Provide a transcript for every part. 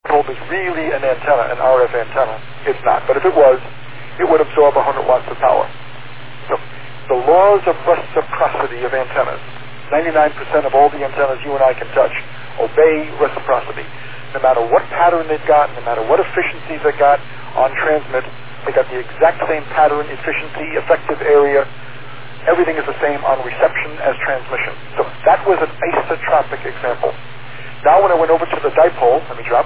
dipole is really an antenna, an RF antenna. It's not. But if it was, it would absorb 100 watts of power. So the laws of reciprocity of antennas, 99% of all the antennas you and I can touch obey reciprocity. No matter what pattern they've got, no matter what efficiencies they got on transmit, they got the exact same pattern, efficiency, effective area. Everything is the same on reception as transmission. So that was an isotropic example. Now when I went over to the dipole, let me drop.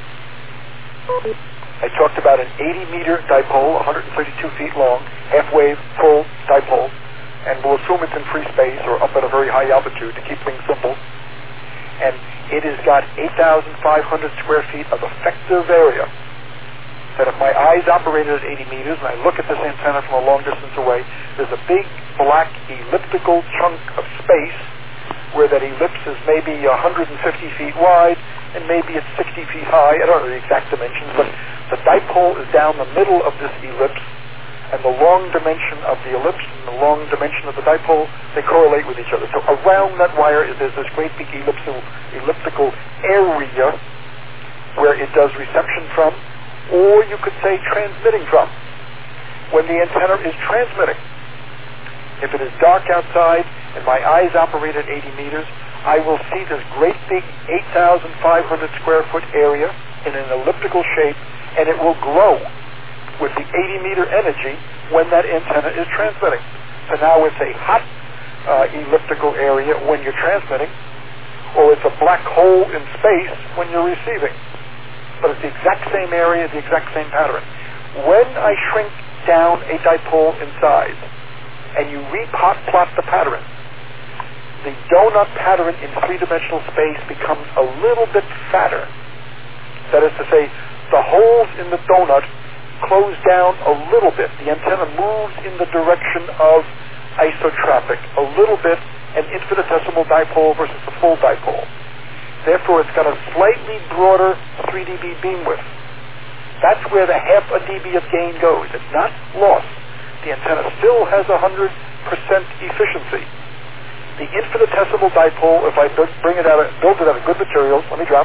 I talked about an 80-meter dipole, 132 feet long, half-wave, full dipole, and we'll assume it's in free space or up at a very high altitude to keep things simple. And it has got 8,500 square feet of effective area. That if my eyes operated at 80 meters and I look at this antenna from a long distance away, there's a big black elliptical chunk of space where that ellipse is maybe 150 feet wide and maybe it's 60 feet high. I don't know the exact dimensions, but the dipole is down the middle of this ellipse, and the long dimension of the ellipse and the long dimension of the dipole, they correlate with each other. So around that wire there's this great big elliptical area where it does reception from, or you could say transmitting from, when the antenna is transmitting. If it is dark outside and my eyes operate at 80 meters, I will see this great big 8,500 square foot area in an elliptical shape, and it will glow with the 80-meter energy when that antenna is transmitting. So now it's a hot elliptical area when you're transmitting, or it's a black hole in space when you're receiving. But it's the exact same area, the exact same pattern. When I shrink down a dipole in size, and you replot the pattern, the donut pattern in three-dimensional space becomes a little bit fatter. That is to say, the holes in the donut close down a little bit. The antenna moves in the direction of isotropic a little bit, an infinitesimal dipole versus a full dipole. Therefore, it's got a slightly broader 3 dB beam width. That's where the half a dB of gain goes. It's not lost. The antenna still has 100% efficiency. The infinitesimal dipole, if I build it out of good materials, let me drop.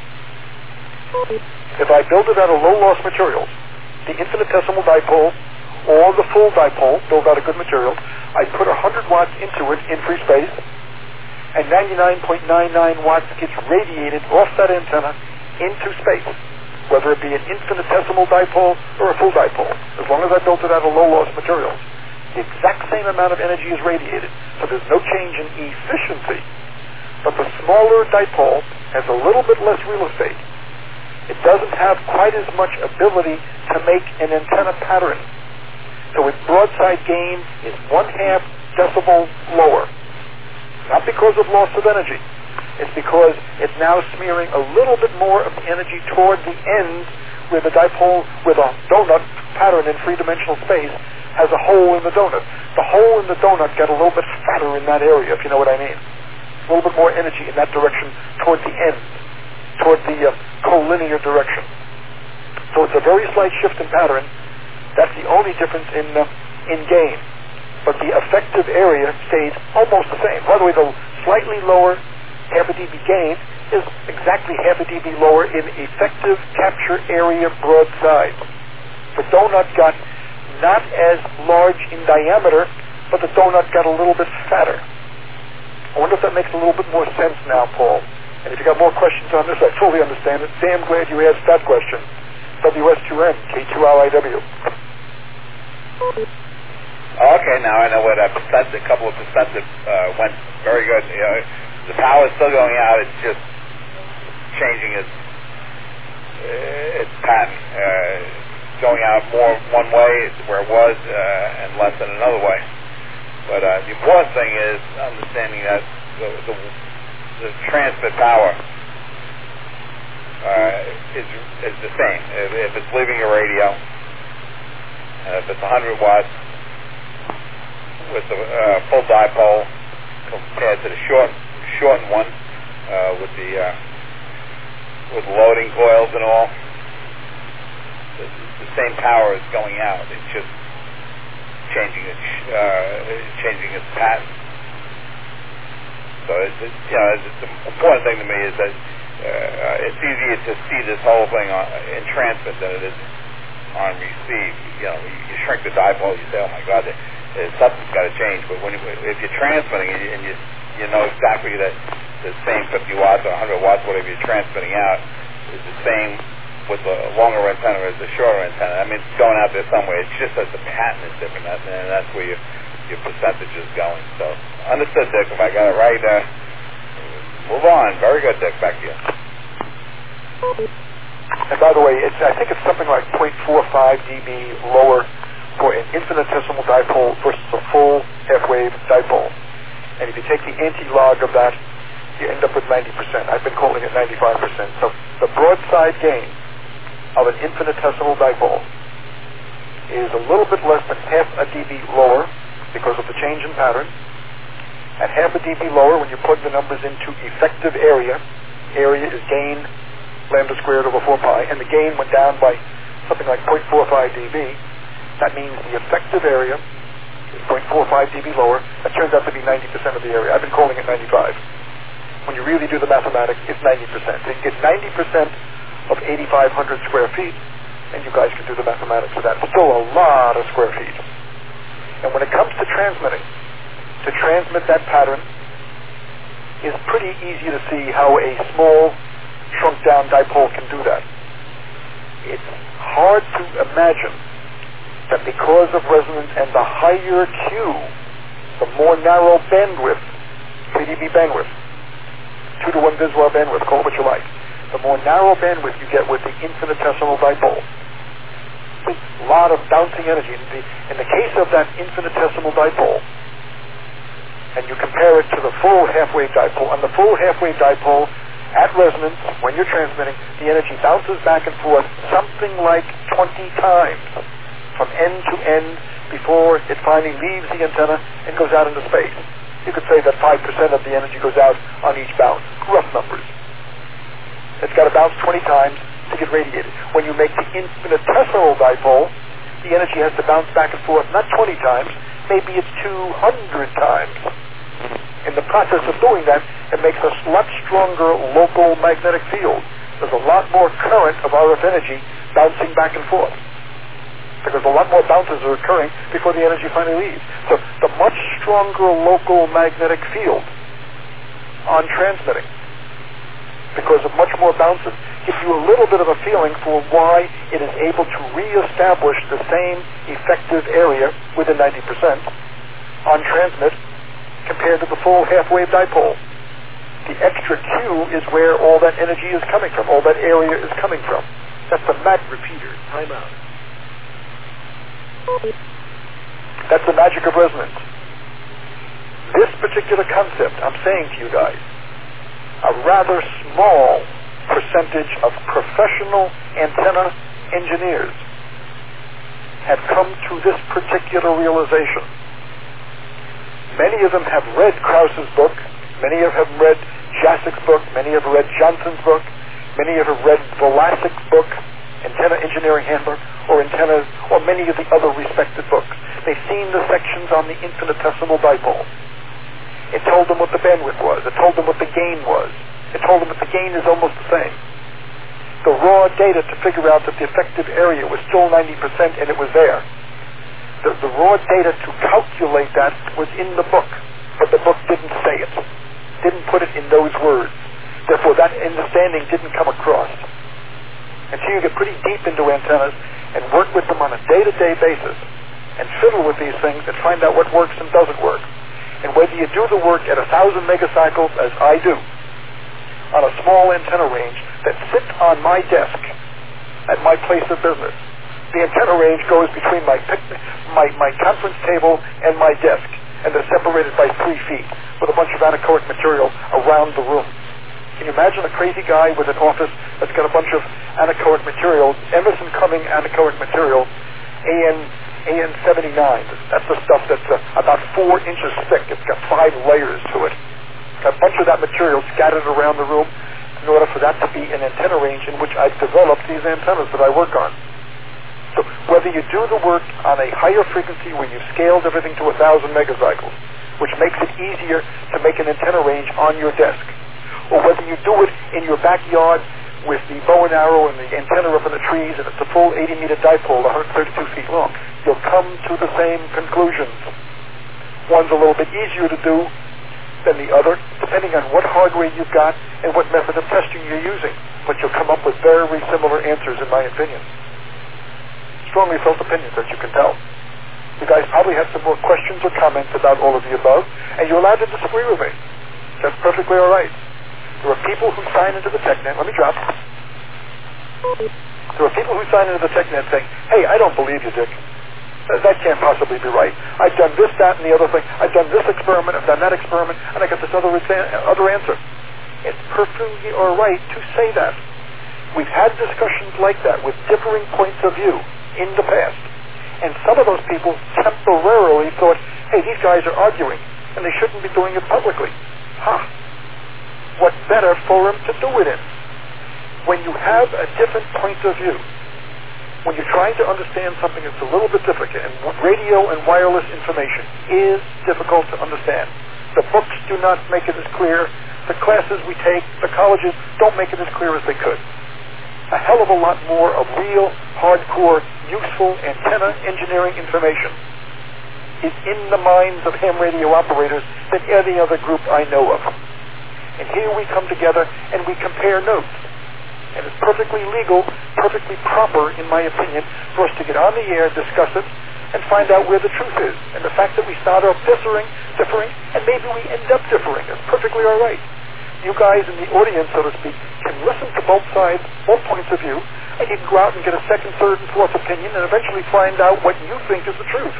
If I build it out of low-loss materials, the infinitesimal dipole or the full dipole, built out of good materials, I put 100 watts into it in free space, and 99.99 watts gets radiated off that antenna into space, whether it be an infinitesimal dipole or a full dipole, as long as I built it out of low-loss materials. The exact same amount of energy is radiated, so there's no change in efficiency. But the smaller dipole has a little bit less real estate. It doesn't have quite as much ability to make an antenna pattern. So its broadside gain is 1/2 decibel lower. Not because of loss of energy. It's because it's now smearing a little bit more of the energy toward the end where the dipole with a donut pattern in three-dimensional space has a hole in the donut. The hole in the donut got a little bit fatter in that area, if you know what I mean. A little bit more energy in that direction toward the end, toward the collinear direction. So it's a very slight shift in pattern. That's the only difference in gain. But the effective area stays almost the same. By the way, the slightly lower half a dB gain is exactly half a dB lower in effective capture area broadside. The donut got not as large in diameter, but the donut got a little bit fatter. I wonder if that makes a little bit more sense now, Paul. And if you got more questions on this, I fully understand it. Damn glad you asked that question. WS2N, K2LIW. Okay, now I know what a couple of perspectives went very good. You know, the power is still going out. It's just changing its pattern. Going out more one way where it was and less in another way. But the important thing is understanding that the transmit power is the same. If it's leaving a radio, and if it's 100 watts with the full dipole compared to the shortened one with loading coils and all, the same power is going out. It's just changing its pattern. So the important thing to me is that it's easier to see this whole thing in transmit than it is on receive. You shrink the dipole, you say, oh my God, something's got to change. But if you're transmitting and you know exactly that the same 50 watts or 100 watts, whatever you're transmitting out, is the same with the longer antenna as the shorter antenna. I mean, it's going out there somewhere. It's just that the pattern is different, and that's where your percentage is going. So, understood, Dick. If I got it right, move on. Very good, Dick. Back to you. And by the way, I think it's something like 0.45 dB lower for an infinitesimal dipole versus a full half-wave dipole. And if you take the anti-log of that, you end up with 90%. I've been calling it 95%. So the broadside gain of an infinitesimal dipole is a little bit less than half a dB lower because of the change in pattern, and half a dB lower when you plug the numbers into effective area. Area is gain lambda squared over 4 pi, and the gain went down by something like 0.45 dB. That means the effective area is 0.45 dB lower. That turns out to be 90% of the area. I've been calling it 95. When you really do the mathematics, it's 90%. So you get 90% of 8,500 square feet, and you guys can do the mathematics of that. It's still a lot of square feet. And when it comes to transmitting, to transmit that pattern is pretty easy to see how a small, shrunk-down dipole can do that. It's hard to imagine that because of resonance and the higher Q, the more narrow bandwidth, 3 dB bandwidth, 2 to 1 Viswar bandwidth, call it what you like, the more narrow bandwidth you get with the infinitesimal dipole, a lot of bouncing energy. In the case of that infinitesimal dipole, and you compare it to the full half-wave dipole, on the full half-wave dipole, at resonance, when you're transmitting, the energy bounces back and forth something like 20 times from end to end before it finally leaves the antenna and goes out into space. You could say that 5% of the energy goes out on each bounce. Rough numbers. It's got to bounce 20 times to get radiated. When you make the infinitesimal dipole, the energy has to bounce back and forth not 20 times, maybe it's 200 times. In the process of doing that, it makes a lot stronger local magnetic field. There's a lot more current of RF energy bouncing back and forth, because a lot more bounces are occurring before the energy finally leaves. So the much stronger local magnetic field on transmitting, because of much more bounces, gives you a little bit of a feeling for why it is able to reestablish the same effective area within 90% on transmit compared to the full half-wave dipole. The extra Q is where all that energy is coming from, all that area is coming from. That's the repeater. Time out. That's the magic of resonance. This particular concept, I'm saying to you guys, a rather small percentage of professional antenna engineers have come to this particular realization. Many of them have read Krause's book, many of them have read Jasik's book, many have read Johnson's book, many have read Volasik's book, Antenna Engineering Handbook, or Antennas, or many of the other respected books. They've seen the sections on the infinitesimal dipole. It told them what the bandwidth was. It told them what the gain was. It told them that the gain is almost the same. The raw data to figure out that the effective area was still 90% and it was there. The raw data to calculate that was in the book, but the book didn't say it. Didn't put it in those words. Therefore, that understanding didn't come across. Until you get pretty deep into antennas and work with them on a day-to-day basis and fiddle with these things and find out what works and doesn't work. And whether you do the work at 1,000 megacycles, as I do, on a small antenna range that sits on my desk at my place of business. The antenna range goes between my conference table and my desk, and they're separated by 3 feet with a bunch of anechoic material around the room. Can you imagine a crazy guy with an office that's got a bunch of anechoic material, Emerson Cumming anechoic material, AN79. That's the stuff that's about 4 inches thick. It's got 5 layers to it. Got a bunch of that material scattered around the room in order for that to be an antenna range in which I've developed these antennas that I work on. So whether you do the work on a higher frequency where you've scaled everything to 1,000 megacycles, which makes it easier to make an antenna range on your desk, or whether you do it in your backyard with the bow and arrow and the antenna up in the trees and it's a full 80-meter dipole, 132 feet long, you'll come to the same conclusions. One's a little bit easier to do than the other, depending on what hardware you've got and what method of testing you're using. But you'll come up with very similar answers, in my opinion. Strongly felt opinions, as you can tell. You guys probably have some more questions or comments about all of the above, and you're allowed to disagree with me. That's perfectly all right. There are people who sign into the TechNet. Let me drop. There are people who sign into the TechNet saying, hey, I don't believe you, Dick. That can't possibly be right. I've done this, that, and the other thing. I've done this experiment, I've done that experiment, and I got this other answer. It's perfectly all right to say that. We've had discussions like that with differing points of view in the past. And some of those people temporarily thought, hey, these guys are arguing, and they shouldn't be doing it publicly. What better forum to do it in? When you have a different point of view, when you're trying to understand something that's a little bit different, and radio and wireless information is difficult to understand. The books do not make it as clear. The classes we take, the colleges, don't make it as clear as they could. A hell of a lot more of real, hardcore, useful antenna engineering information is in the minds of ham radio operators than any other group I know of. And here we come together and we compare notes. And it's perfectly legal, perfectly proper, in my opinion, for us to get on the air, discuss it, and find out where the truth is. And the fact that we start off differing, and maybe we end up differing is perfectly all right. You guys in the audience, so to speak, can listen to both sides, both points of view, and you can go out and get a second, third, and fourth opinion, and eventually find out what you think is the truth.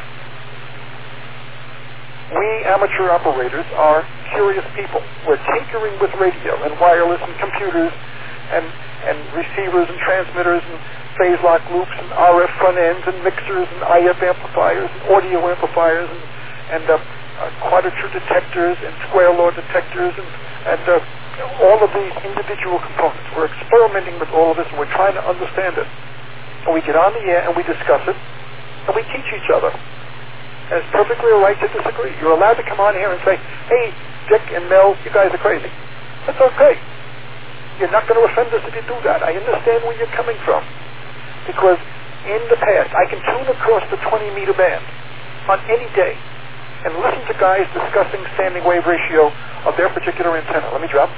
We amateur operators are curious people. We're tinkering with radio and wireless and computers and receivers and transmitters and phase lock loops and RF front ends and mixers and IF amplifiers and audio amplifiers and quadrature detectors and square law detectors and all of these individual components. We're experimenting with all of this and we're trying to understand it. And we get on the air and we discuss it and we teach each other. And it's perfectly all right to disagree. You're allowed to come on here and say, hey, Dick and Mel, you guys are crazy. That's okay. You're not going to offend us if you do that. I understand where you're coming from. Because in the past, I can tune across the 20-meter band on any day and listen to guys discussing standing wave ratio of their particular antenna. Let me drop.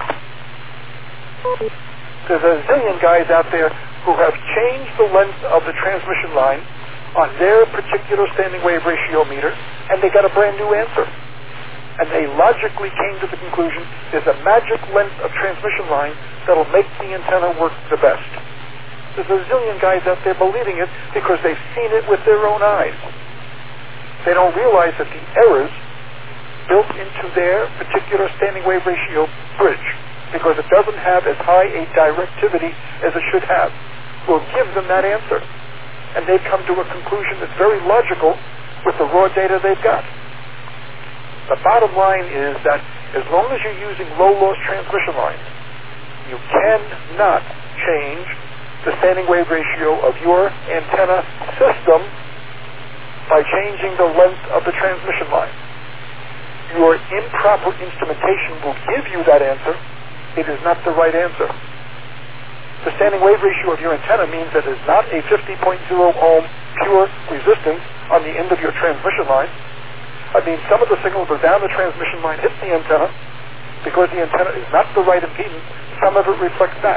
There's a zillion guys out there who have changed the length of the transmission line on their particular standing wave ratio meter, and they got a brand new answer. And they logically came to the conclusion there's a magic length of transmission line that'll make the antenna work the best. There's a zillion guys out there believing it because they've seen it with their own eyes. They don't realize that the errors built into their particular standing wave ratio bridge, because it doesn't have as high a directivity as it should have, will give them that answer. And they've come to a conclusion that's very logical with the raw data they've got. The bottom line is that as long as you're using low-loss transmission lines, you cannot change the standing wave ratio of your antenna system by changing the length of the transmission line. Your improper instrumentation will give you that answer. It is not the right answer. The standing wave ratio of your antenna means that it is not a 50.0 ohm pure resistance on the end of your transmission line. I mean, some of the signal goes down the transmission line, hits the antenna. Because the antenna is not the right impedance, some of it reflects back.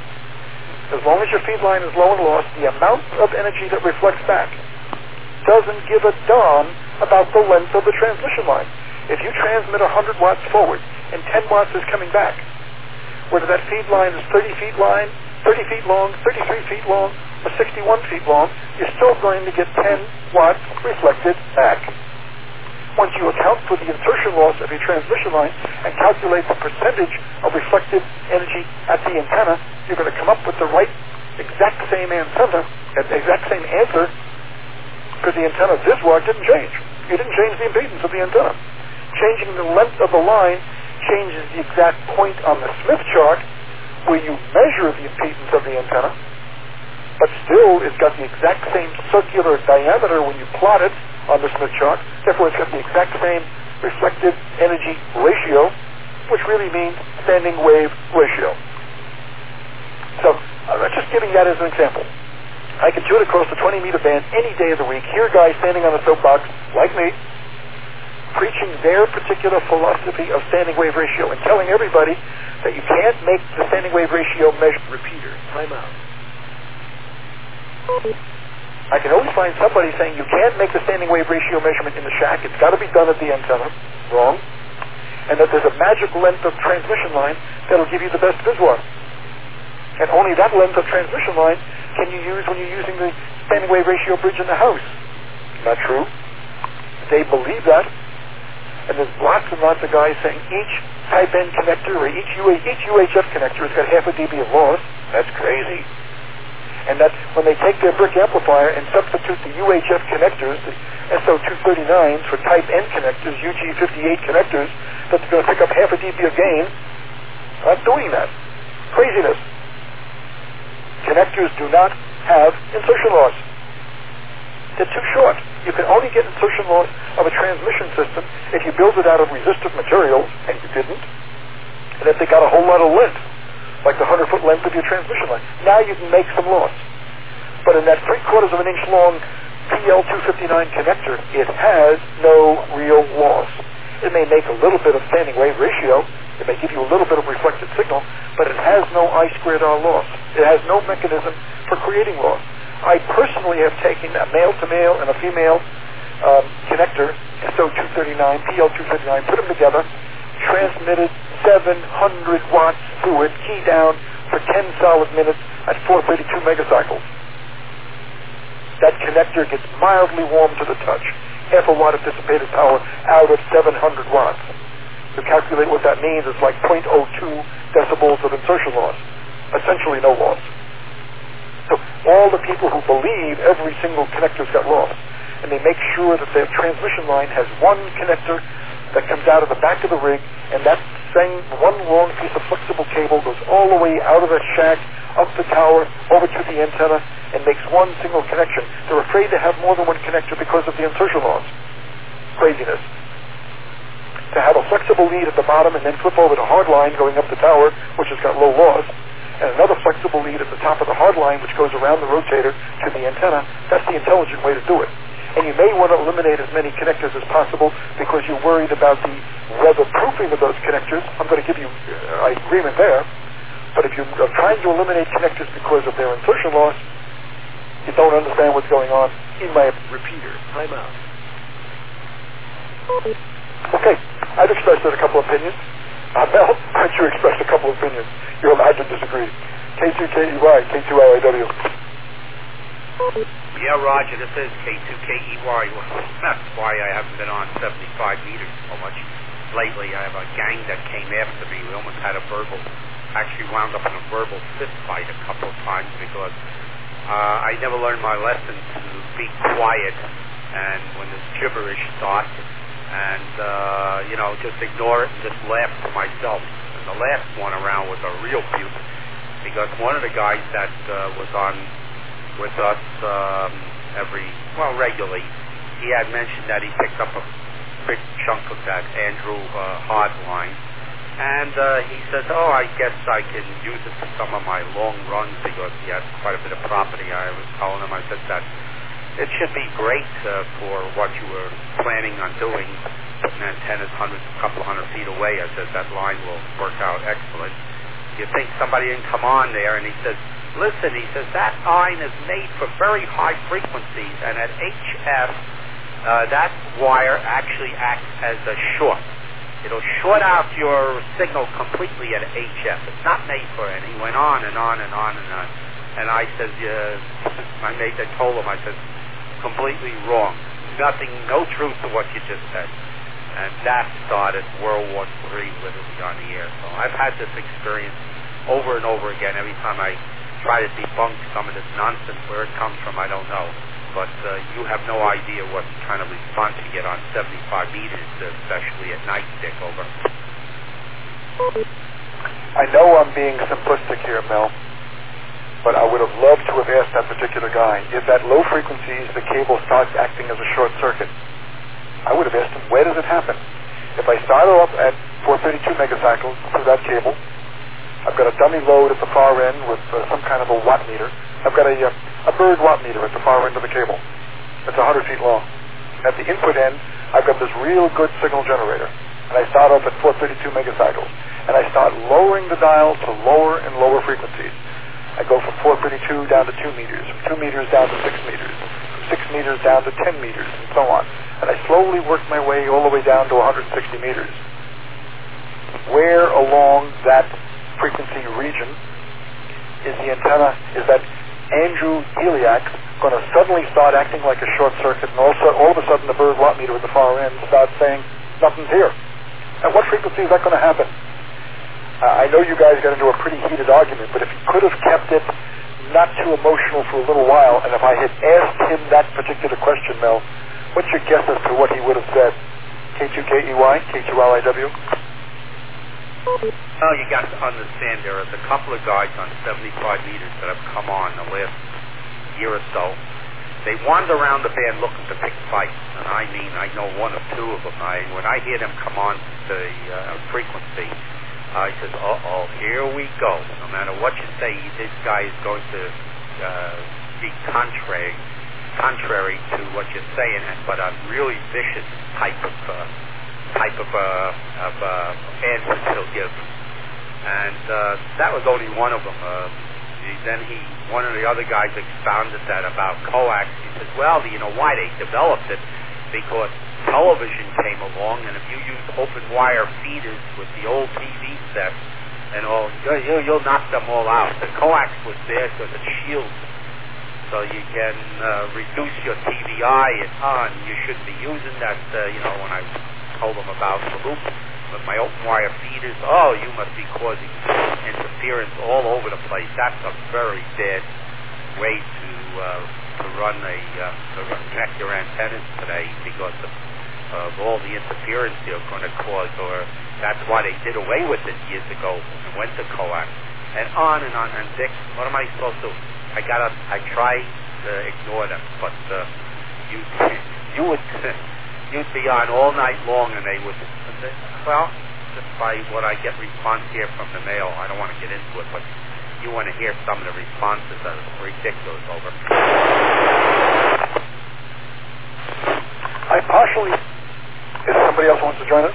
As long as your feed line is low and loss, the amount of energy that reflects back doesn't give a darn about the length of the transmission line. If you transmit 100 watts forward and 10 watts is coming back, whether that feed line is 30 feet long, 33 feet long, or 61 feet long, you're still going to get 10 watts reflected back. Once you account for the insertion loss of your transmission line and calculate the percentage of reflected energy at the antenna, you're going to come up with the right exact same antenna, exact same answer, because the antenna VISWAR didn't change. You didn't change the impedance of the antenna. Changing the length of the line changes the exact point on the Smith chart where you measure the impedance of the antenna, but still it's got the exact same circular diameter when you plot it on the Smith chart. Therefore, it's got the exact same reflected energy ratio. which really means standing wave ratio. So I'm just giving that as an example. I can do it across the 20-meter band any day of the week, hear guys standing on a soapbox, like me, preaching their particular philosophy of standing wave ratio and telling everybody that you can't make the standing wave ratio measure. Repeater, time out. I can always find somebody saying you can't make the standing wave ratio measurement in the shack. It's got to be done at the antenna. Wrong. And that there's a magic length of transmission line that'll give you the best visual. And only that length of transmission line can you use when you're using the standing wave ratio bridge in the house. Not true. They believe that. And there's lots and lots of guys saying each type N connector or each UHF connector has got half a dB of loss. That's crazy. And that when they take their brick amplifier and substitute the UHF connectors, the SO239s for type N connectors, UG58 connectors, that they're going to pick up half a dB of gain. I'm doing that. Craziness. Connectors do not have insertion loss. They're too short. You can only get insertion loss of a transmission system if you build it out of resistive materials, and you didn't, and if they got a whole lot of length, like the 100-foot length of your transmission line. Now you can make some loss. But in that 3/4 of an inch long PL259 connector, it has no real loss. It may make a little bit of standing wave ratio, it may give you a little bit of reflected signal, but it has no I2R loss. It has no mechanism for creating loss. I personally have taken a male-to-male and a female connector, SO239, PL259, put them together, transmitted 700 watts through it, key down for 10 solid minutes at 432 megacycles. That connector gets mildly warm to the touch. Half a watt of dissipated power out of 700 watts. To calculate what that means, it's like 0.02 decibels of insertion loss. Essentially no loss. So all the people who believe every single connector's got loss, and they make sure that their transmission line has one connector that comes out of the back of the rig, and that same one long piece of flexible cable goes all the way out of the shack, up the tower, over to the antenna, and makes one single connection. They're afraid to have more than one connector because of the insertion loss. Craziness. To have a flexible lead at the bottom and then flip over to hard line going up the tower, which has got low loss, and another flexible lead at the top of the hard line which goes around the rotator to the antenna, that's the intelligent way to do it. And you may want to eliminate as many connectors as possible because you're worried about the weatherproofing of those connectors. I'm going to give you agreement there. But if you're trying to eliminate connectors because of their insertion loss, you don't understand what's going on in my repeater. Time out. Okay, I've expressed a couple of opinions. Mel, why don't you express a couple of opinions? You're allowed to disagree. K2KEY, K2LAW. Yeah, Roger, this is K2KEY. That's why I haven't been on 75 meters so much lately. I have a gang that came after me. We almost had a verbal, actually wound up in a verbal fist fight a couple of times because I never learned my lesson to be quiet and when this gibberish starts and, just ignore it and just laugh to myself. And the last one around was a real puke because one of the guys that was on with us regularly, he had mentioned that he picked up a big chunk of that Andrew Hard line. And he says, I guess I can use it for some of my long runs because he has quite a bit of property. I was telling him, I said that it should be great for what you were planning on doing, putting antennas a couple hundred feet away. I said that line will work out excellent. You think somebody can come on there, and he says, listen, he says, that line is made for very high frequencies, and at HF, that wire actually acts as a short. It'll short out your signal completely at HF. It's not made for it. And he went on and on and on and on. And I said, I told him, I said, completely wrong. Nothing, no truth to what you just said. And that started World War III literally on the air. So I've had this experience over and over again. Every time I try to debunk some of this nonsense, where it comes from, I don't know. But you have no idea what kind of response you get on 75 meters, especially at night, Dick, over. I know I'm being simplistic here, Mel, but I would have loved to have asked that particular guy, if at low frequencies the cable starts acting as a short circuit, I would have asked him, where does it happen? If I start off at 432 megacycles through that cable. I've got a dummy load at the far end with some kind of a watt meter. I've got a bird watt meter at the far end of the cable. It's 100 feet long. At the input end, I've got this real good signal generator. And I start off at 432 megacycles. And I start lowering the dial to lower and lower frequencies. I go from 432 down to 2 meters, from 2 meters down to 6 meters, from 6 meters down to 10 meters, and so on. And I slowly work my way all the way down to 160 meters. Where along that frequency region is the antenna, is that Andrew Heliac going to suddenly start acting like a short circuit, and all of a sudden the bird watt meter at the far end starts saying, nothing's here. At what frequency is that going to happen? I know you guys got into a pretty heated argument, but if you could have kept it not too emotional for a little while, and if I had asked him that particular question, Mel, what's your guess as to what he would have said? K2KEY, K2LIW? Well, you got to understand there are a couple of guys on 75 meters that have come on the last year or so. They wander around the band looking to pick fights, and I mean, I know one or two of them. When I hear them come on the frequency, I says, uh-oh, here we go. No matter what you say, this guy is going to be contrary to what you're saying, but a really vicious type of answers he'll give. And that was only one of them. Then one of the other guys expounded that about coax. He says, well, you know why they developed it? Because television came along, and if you use open wire feeders with the old TV sets and all, you'll knock them all out. The coax was there because it shields, so you can reduce your TVI and you shouldn't be using that. When I told them about the loop with my open wire feeders, you must be causing interference all over the place. That's a very bad way to connect your antennas today because of all the interference you're going to cause, or that's why they did away with it years ago and went to coax, and on and on. And Dick, what am I supposed to do? I try to ignore them, but you'd be on all night long, and they would. Well, just by what I get response here from the mail, I don't want to get into it, but you want to hear some of the responses that are ridiculous over. I partially. If somebody else wants to join us?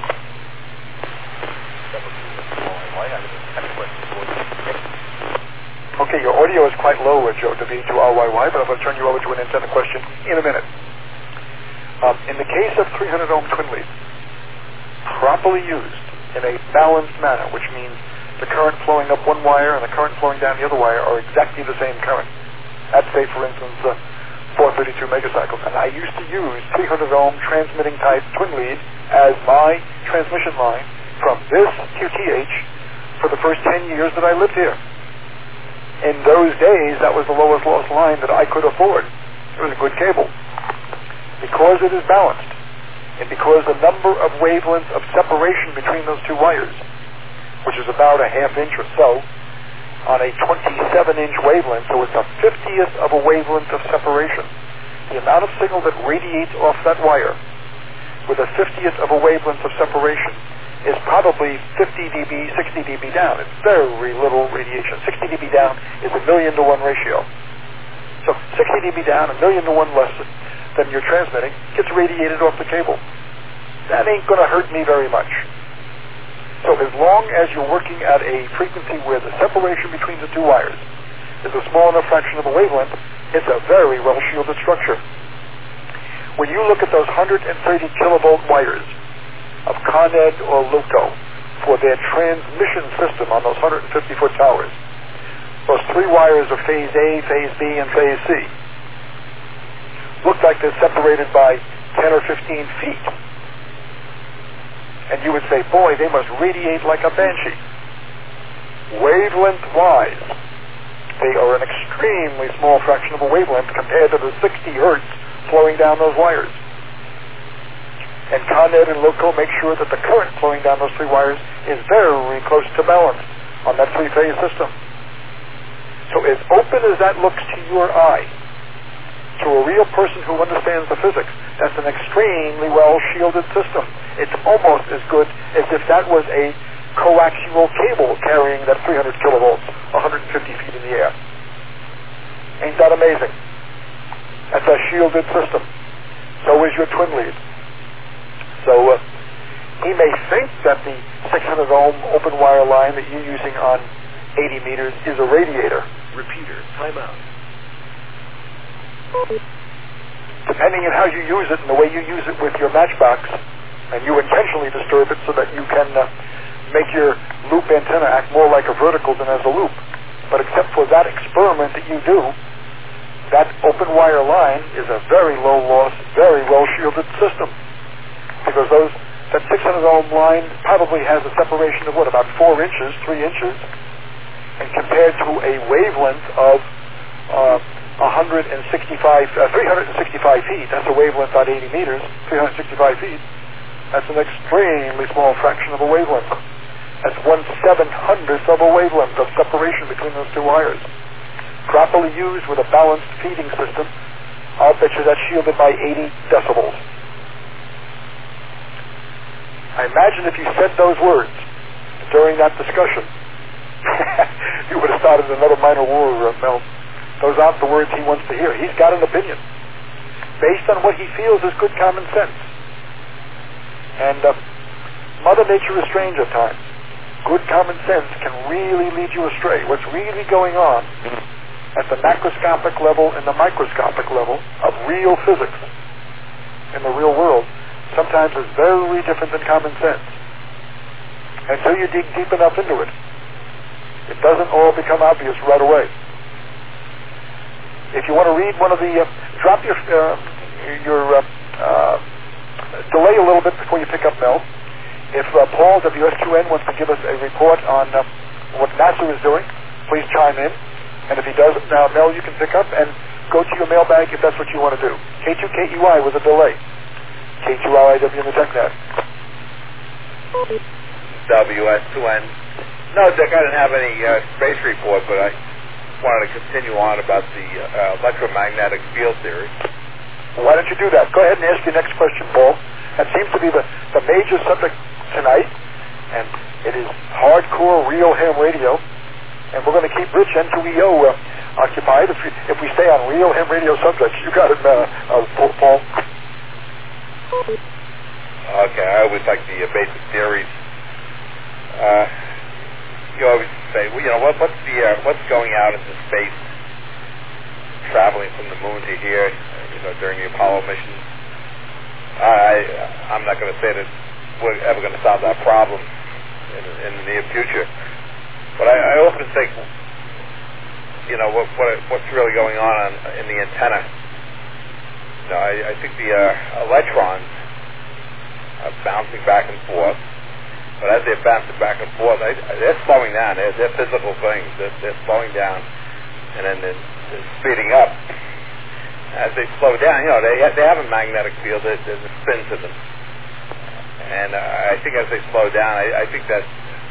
Okay, your audio is quite low, Joe, to B2RYY, but I'm going to turn you over to an antenna question in a minute. In the case of 300 ohm twin lead, properly used in a balanced manner, which means the current flowing up one wire and the current flowing down the other wire are exactly the same current. At, say, for instance, 432 megacycles. And I used to use 300 ohm transmitting type twin lead as my transmission line from this QTH for the first 10 years that I lived here. In those days, that was the lowest loss line that I could afford. It was a good cable. Because it is balanced, and because the number of wavelengths of separation between those two wires, which is about a ½ inch or so, on a 27-inch wavelength, so it's a 50th of a wavelength of separation. The amount of signal that radiates off that wire with a 50th of a wavelength of separation is probably 50 dB, 60 dB down. It's very little radiation. 60 dB down is a 1,000,000 to 1 ratio. So 60 dB down, 1,000,000 to 1 less than you're transmitting, gets radiated off the cable. That ain't going to hurt me very much. So as long as you're working at a frequency where the separation between the two wires is a small enough fraction of a wavelength, it's a very well-shielded structure. When you look at those 130 kilovolt wires of Con Ed or Loco for their transmission system on those 150-foot towers, those 3 wires are phase A, phase B, and phase C. Look like they're separated by 10 or 15 feet. And you would say, boy, they must radiate like a banshee. Wavelength-wise, they are an extremely small fraction of a wavelength compared to the 60 hertz flowing down those wires. And Con Ed and Loco make sure that the current flowing down those 3 wires is very close to balance on that 3-phase system. So as open as that looks to your eye, to a real person who understands the physics, that's an extremely well-shielded system. it's almost as good as if that was a coaxial cable carrying that 300 kilovolts, 150 feet in the air. Ain't that amazing? That's a shielded system. So is your twin lead. So he may think that the 600 ohm open wire line that you're using on 80 meters is a radiator. Repeater, timeout. Depending on how you use it and the way you use it with your matchbox, and you intentionally disturb it so that you can make your loop antenna act more like a vertical than as a loop. But except for that experiment that you do, that open wire line is a very low loss, very well shielded system. Because that 600 ohm line probably has a separation of about 4 inches, 3 inches, and compared to a wavelength of 365 feet, that's a wavelength on 80 meters, 365 feet, that's an extremely small fraction of a wavelength. That's 1/700th of a wavelength of separation between those two wires. Properly used with a balanced feeding system, I'll bet you that's shielded by 80 decibels. I imagine if you said those words during that discussion, you would have started another minor war, Mel. Those aren't the words he wants to hear. He's got an opinion based on what he feels is good common sense. And Mother Nature is strange at times. Good common sense can really lead you astray. What's really going on at the macroscopic level and the microscopic level of real physics in the real world sometimes is very different than common sense. Until you dig deep enough into it, it doesn't all become obvious right away. If you want to read one of the, drop your delay a little bit before you pick up, Mel. If Paul, WSQN, wants to give us a report on what NASA is doing, please chime in. And if he doesn't, now, Mel, you can pick up and go to your mailbag if that's what you want to do. K2KEY with a delay. K2RIW in the TechNet. WS2N. No, Dick, I didn't have any space report, but I wanted to continue on about the electromagnetic field theory. Well, why don't you do that? Go ahead and ask your next question, Paul. That seems to be the major subject tonight, and it is hardcore real ham radio, and we're going to keep Rich N2EO occupied if we stay on real ham radio subjects. You got it, Paul. Okay, I always like the basic theories. You always say, well, you know, what's going out into space, traveling from the moon to here, during the Apollo missions. I'm not going to say that we're ever going to solve that problem in the near future, but I often think, what's really going on in the antenna. I think the electrons are bouncing back and forth. But as they're bouncing back and forth, they're slowing down. They're physical things. They're slowing down, and then they're speeding up. As they slow down, they have a magnetic field. There's a spin to them. And I think as they slow down, I think that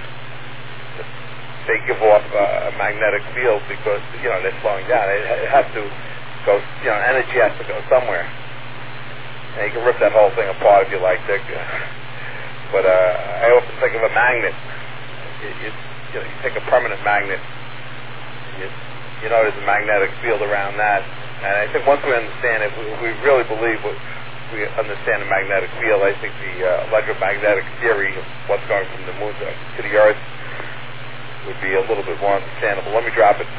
they give off a magnetic field because, they're slowing down. It has to go, energy has to go somewhere. And you can rip that whole thing apart if you like, Dick. But I often think of a magnet. You take a permanent magnet. There's a magnetic field around that. And I think once we understand it, we really believe we understand the magnetic field. I think the electromagnetic theory of what's going from the moon to the Earth would be a little bit more understandable. Let me drop it.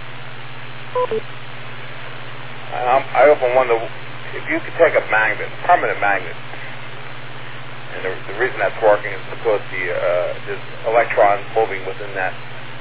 I often wonder if you could take a magnet, permanent magnet. And the reason that's working is because there's electrons moving within that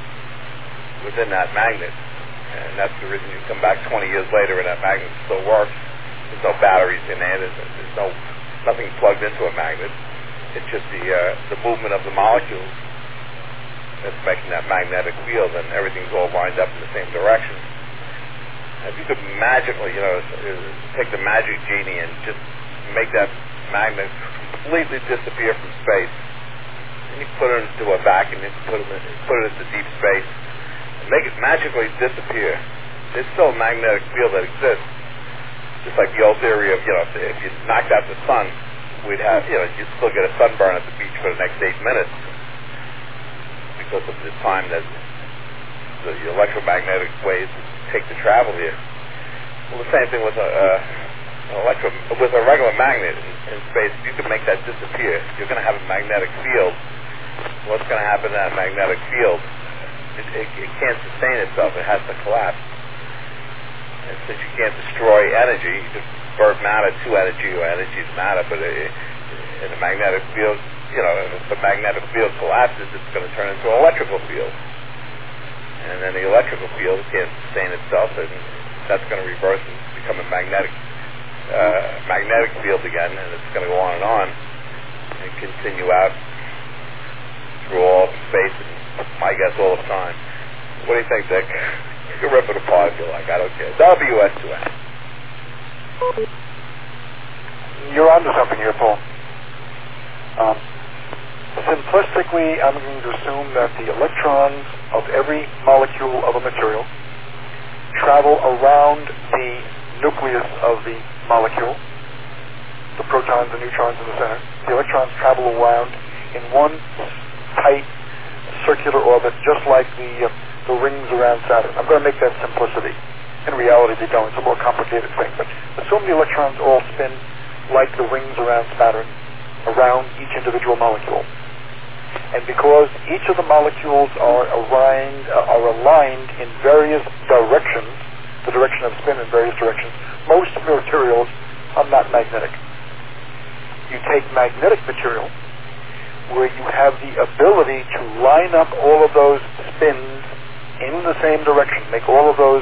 magnet, and that's the reason you come back 20 years later and that magnet still works. There's no batteries in there. There's nothing plugged into a magnet. It's just the movement of the molecules that's making that magnetic field, and everything's all lined up in the same direction. If you could magically, take the magic genie and just make that magnet completely disappear from space, and you put it into a vacuum, and put it into deep space, and make it magically disappear. There's still a magnetic field that exists, just like the old theory of, if you knocked out the sun, we'd have, you'd still get a sunburn at the beach for the next 8 minutes because of the time that the electromagnetic waves take to travel here. Well, the same thing with with a regular magnet in space. If you can make that disappear, you're going to have a magnetic field. What's going to happen to that magnetic field? It can't sustain itself. It has to collapse. And since you can't destroy energy, you can convert matter to energy, or energy is matter, but in the magnetic field, if the magnetic field collapses, it's going to turn into an electrical field. And then the electrical field can't sustain itself, and that's going to reverse and become a magnetic field again, and it's going to go on and continue out through all of space, and my guess all the time. What do you think, Dick? You can rip it apart if you like. I don't care. WS2N. You're onto something here, Paul. Simplistically, I'm going to assume that the electrons of every molecule of a material travel around the nucleus of the molecule, the protons and neutrons in the center. The electrons travel around in one tight circular orbit, just like the rings around Saturn. I'm going to make that simplicity. In reality, they don't. It's a more complicated thing. But assume the electrons all spin like the rings around Saturn, around each individual molecule. And because each of the molecules are aligned in various directions, the direction of spin in various directions, most materials are not magnetic. You take magnetic material, where you have the ability to line up all of those spins in the same direction, make all of those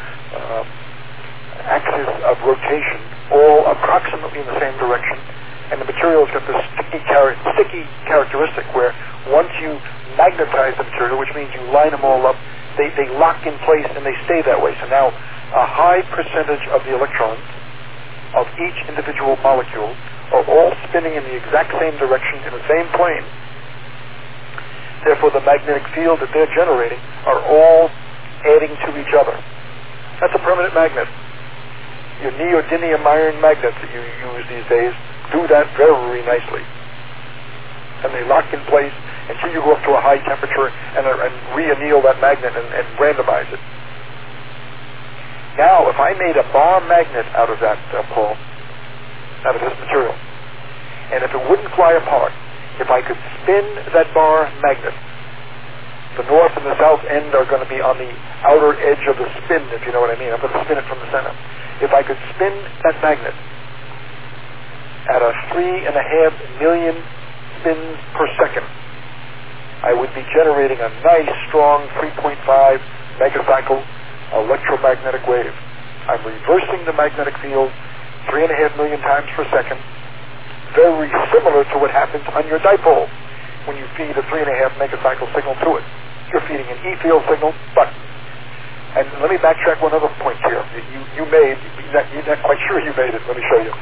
axes of rotation all approximately in the same direction, and the material's got this sticky characteristic where once you magnetize the material, which means you line them all up, they lock in place and they stay that way. So now a high percentage of the electrons of each individual molecule are all spinning in the exact same direction in the same plane. Therefore, the magnetic field that they're generating are all adding to each other. That's a permanent magnet. Your neodymium iron magnets that you use these days do that very nicely. And they lock in place until you go up to a high temperature and re-anneal that magnet and randomize it. Now, if I made a bar magnet out of that, Paul, out of this material, and if it wouldn't fly apart, if I could spin that bar magnet, the north and the south end are going to be on the outer edge of the spin, if you know what I mean. I'm going to spin it from the center. If I could spin that magnet at a 3.5 million spins per second, I would be generating a nice, strong 3.5 megacycle electromagnetic wave. I'm reversing the magnetic field 3.5 million times per second, very similar to what happens on your dipole when you feed a 3.5 megacycle signal to it. You're feeding an E-field signal, but, and let me backtrack one other point here. You're not quite sure you made it. Let me show you.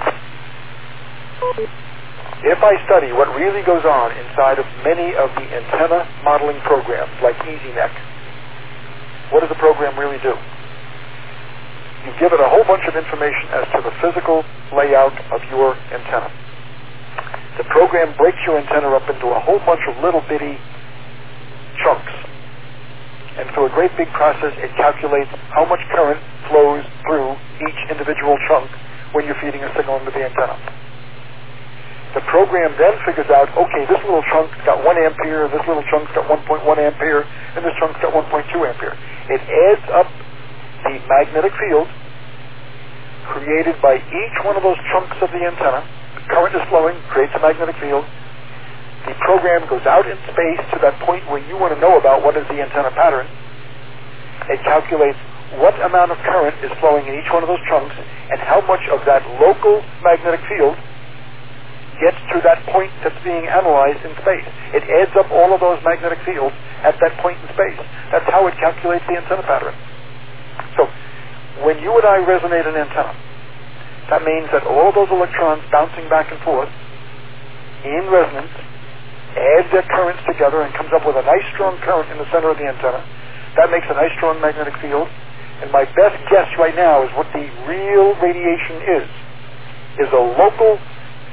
If I study what really goes on inside of many of the antenna modeling programs, like EasyNet, what does the program really do? You give it a whole bunch of information as to the physical layout of your antenna. The program breaks your antenna up into a whole bunch of little bitty chunks. And through a great big process, it calculates how much current flows through each individual chunk when you're feeding a signal into the antenna. The program then figures out, okay, this little chunk's got 1 ampere, this little chunk's got 1.1 ampere, and this chunk's got 1.2 ampere. It adds up the magnetic field created by each one of those chunks of the antenna. The current is flowing, creates a magnetic field. The program goes out in space to that point where you want to know about what is the antenna pattern. It calculates what amount of current is flowing in each one of those chunks and how much of that local magnetic field gets to that point that's being analyzed in space. It adds up all of those magnetic fields at that point in space. That's how it calculates the antenna pattern. So, when you and I resonate an antenna, that means that all of those electrons bouncing back and forth in resonance add their currents together and comes up with a nice strong current in the center of the antenna. That makes a nice strong magnetic field. And my best guess right now is what the real radiation is a local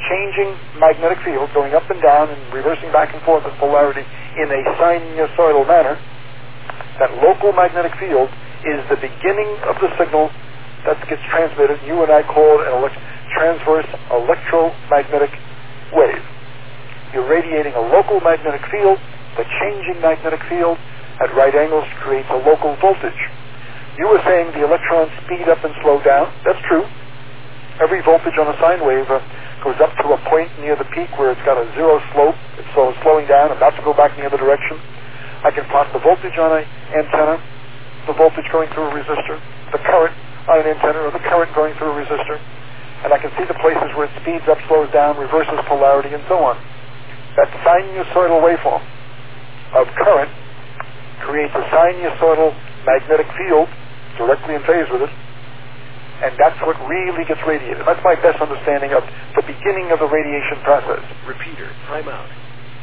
changing magnetic field going up and down and reversing back and forth in polarity in a sinusoidal manner, that local magnetic field is the beginning of the signal that gets transmitted. You and I call it an transverse electromagnetic wave. You're radiating a local magnetic field. The changing magnetic field at right angles creates a local voltage. You were saying the electrons speed up and slow down. That's true. Every voltage on a sine wave goes up to a point near the peak where it's got a zero slope. It's slowing down, about to go back in the other direction. I can plot the voltage on an antenna, the voltage going through a resistor, the current on an antenna, or the current going through a resistor, and I can see the places where it speeds up, slows down, reverses polarity, and so on. That sinusoidal waveform of current creates a sinusoidal magnetic field directly in phase with it, and that's what really gets radiated. That's my best understanding of the beginning of the radiation process. Repeater. Time out.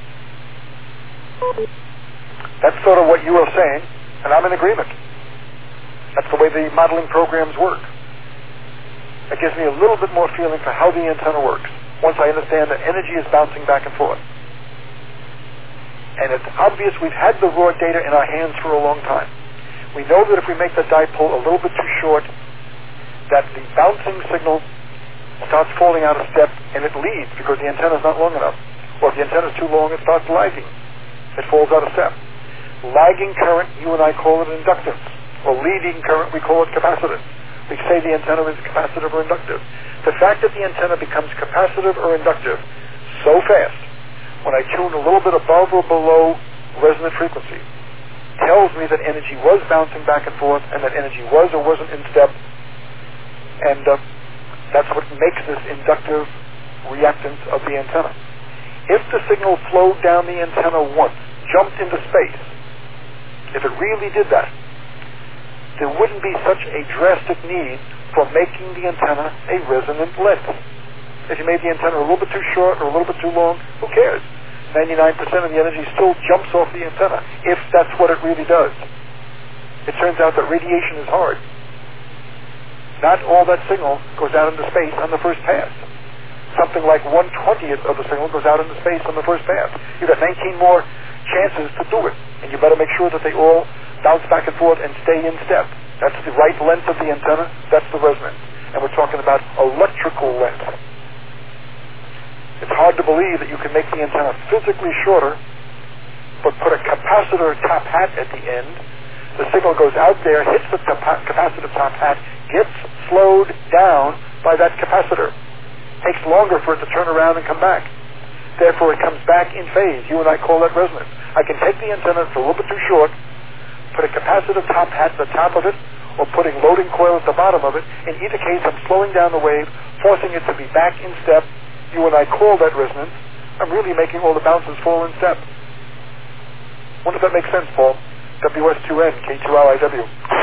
That's sort of what you are saying, and I'm in agreement. That's the way the modeling programs work. It gives me a little bit more feeling for how the antenna works once I understand that energy is bouncing back and forth. And it's obvious we've had the raw data in our hands for a long time. We know that if we make the dipole a little bit too short, that the bouncing signal starts falling out of step and it leads because the antenna is not long enough. Or if the antenna is too long, it starts lagging. It falls out of step. Lagging current, you and I call it inductance. Or leading current, we call it capacitance. We say the antenna is capacitive or inductive. The fact that the antenna becomes capacitive or inductive so fast, when I tune a little bit above or below resonant frequency, tells me that energy was bouncing back and forth and that energy was or wasn't in step. And that's what makes this inductive reactance of the antenna. If the signal flowed down the antenna once, jumped into space, if it really did that, there wouldn't be such a drastic need for making the antenna a resonant length. If you made the antenna a little bit too short or a little bit too long, who cares? 99% of the energy still jumps off the antenna, if that's what it really does. It turns out that radiation is hard. Not all that signal goes out into space on the first pass. Something like 1/20th of the signal goes out into space on the first pass. You've got 19 more chances to do it, and you better make sure that they all bounce back and forth and stay in step. That's the right length of the antenna. That's the resonance. And we're talking about electrical length. It's hard to believe that you can make the antenna physically shorter, but put a capacitor top hat at the end. The signal goes out there, hits the capacitive top hat, gets slowed down by that capacitor. Takes longer for it to turn around and come back. Therefore, it comes back in phase. You and I call that resonance. I can take the antenna, it's a little bit too short, put a capacitive top hat at the top of it, or putting loading coil at the bottom of it. In either case, I'm slowing down the wave, forcing it to be back in step. You and I call that resonance. I'm really making all the bounces fall in step. Wonder if that makes sense, Paul. WS2N, K2LIW.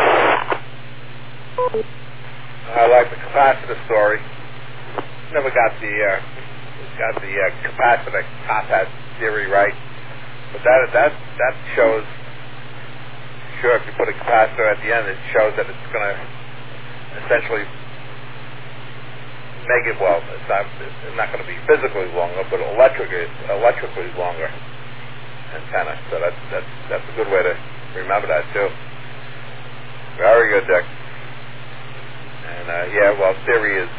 I like the capacitor story. Never got the capacitor top hat theory right, but that shows. Sure, if you put a capacitor at the end, it shows that it's going to essentially make it. Well, it's not going to be physically longer, but electrically longer antenna. So that's a good way to remember that too. Very good, Dick. And theory is